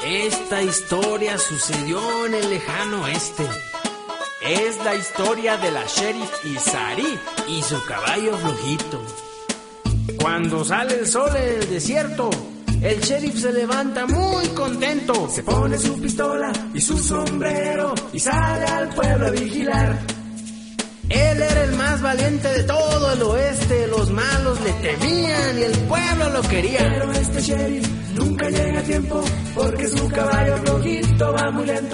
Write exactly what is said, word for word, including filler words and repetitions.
Esta historia sucedió en el lejano oeste. Es la historia de la sheriff Isari y su caballo flojito. Cuando sale el sol en el desierto, el sheriff se levanta muy contento. Se pone su pistola y su sombrero y sale al pueblo a vigilar. Él era el más valiente de todo el oeste. Los malos le temían y el pueblo lo quería. Pero este sheriff nunca llega a tiempo porque su caballo flojito va muy lento.